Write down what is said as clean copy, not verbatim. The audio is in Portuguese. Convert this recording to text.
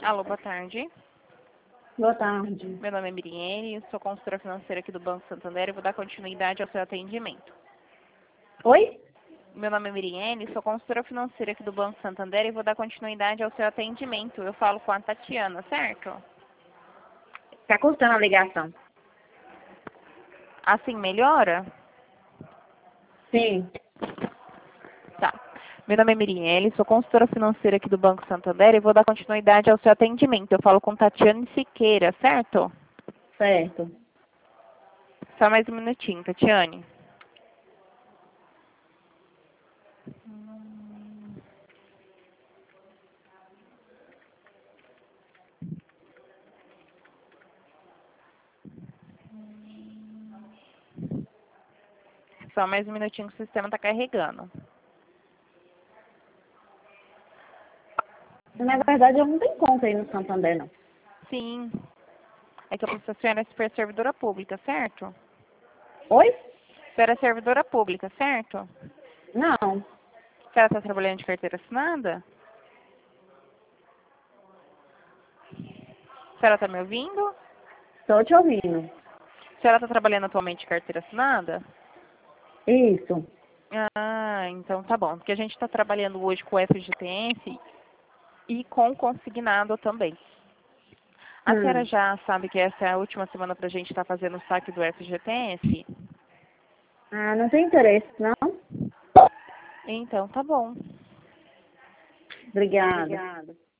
Alô, boa tarde. Boa tarde. Meu nome é Miriene, sou consultora financeira aqui do Banco Santander e vou dar continuidade ao seu atendimento. Oi? Meu nome é Miriene, sou consultora financeira aqui do Banco Santander e vou dar continuidade ao seu atendimento. Eu falo com a Tatiana, certo? Tá cortando a ligação. Assim melhora? Sim. Tá. Meu nome é Miriene, sou consultora financeira aqui do Banco Santander e vou dar continuidade ao seu atendimento. Eu falo com Tatiane Siqueira, certo? Certo. Só mais um minutinho, Tatiane. Só mais um minutinho que o sistema está carregando. Na verdade, eu não tenho conta aí no Santander, não. Sim. É que a senhora é super servidora pública, certo? Oi? A senhora é servidora pública, certo? Não. A senhora está trabalhando de carteira assinada? A senhora está me ouvindo? Estou te ouvindo. A senhora está trabalhando atualmente de carteira assinada? Isso. Ah, então tá bom. Porque a gente está trabalhando hoje com o FGTS e com o consignado também. A senhora já sabe que essa é a última semana para a gente estar fazendo o saque do FGTS? Ah, não tem interesse, não? Então tá bom. Obrigada.